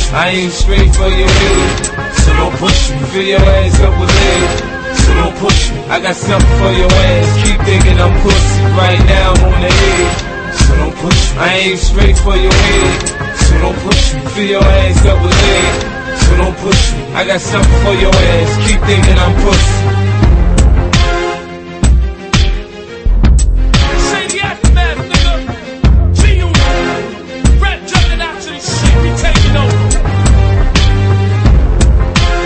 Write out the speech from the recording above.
I ain't straight for your head, so don't push me. Fill your ass up with lead, so don't push me. I got something for your ass. Keep thinking I'm pussy right now on the head, so don't push me. I ain't straight for your head, so don't push me. Fill your ass up with lead, so don't push me. I got something for your ass. Keep thinking I'm pussy.